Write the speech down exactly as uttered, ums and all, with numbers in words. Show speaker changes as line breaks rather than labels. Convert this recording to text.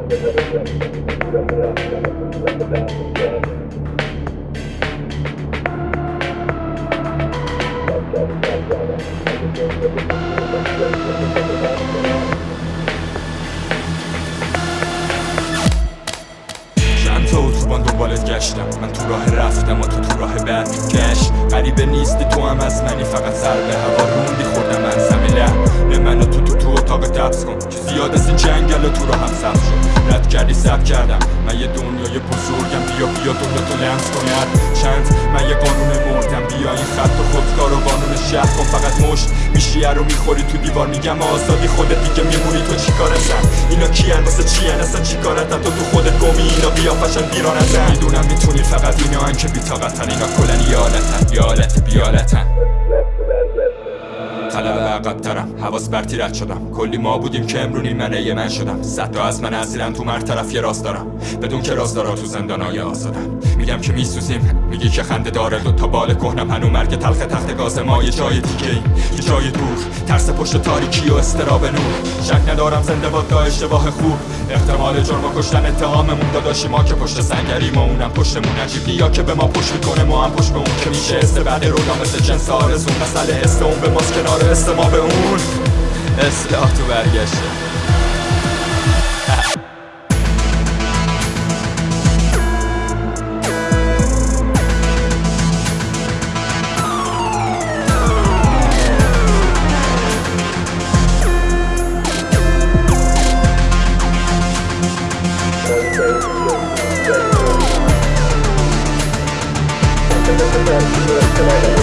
چند تا اتوبان دنبالت گشتم، من تو راه رفتم و تو تو راه برگشت. غریبه نیستی تو هم از منی، فقط سر به هوا روندی خوردم من زمینه. نه منو تو تو تو اتاق دبس کن که زیاد از این جنگل و تو راه هم سبز شد. رد کردی سب کردم من یه دنیای بزرگم، بیا بیا دنیا تو لمس کن. چند من یه قانون مردم، بیا این خط و خودکار و قانون شهر کن. فقط مشت میشی رو میخوری تو دیوار، میگم آزادی خودت دیگه میمونی تو چی کارتن؟ اینا کیان واسه چیان اصلا چی کارتن؟ تو تو خودت گمی، اینا بیافشن بیرانتن. میدونم میتونی فقط اینا هن که بی‌طاقتن، اینا کلن یالتن یالت بیالتن. طلب عقب ترم حواس برتی رد شدم، کلی ما بودیم که امرونی منه یه من شدم. صد تا از من اسیرن تو مر طرف یه راست دارم، بدون که راز دارا تو زندانای آزادم. میگم که میسوزیم، میگی که خنده داره. دو تا بال کهنم هنو مرگ تلخ تخت گاز ما یه جای دیگه، یه جای دور، ترس پشت تاریکی و استراب نور. شک ندارم زنده باد تا اشتباه خوب، احتمال جرم و کشتن اتهاممون داداشی ما که پشت سنگریم و اونم پشتمون. عجیب یا که به ما پشت میکنه ما هم پشت به اون، که میشه استبعد رودا مثل جنس آرزون. مسئله است اون به ماست کنار است ما به اون. اصلاح تو برگشته.
Thank you.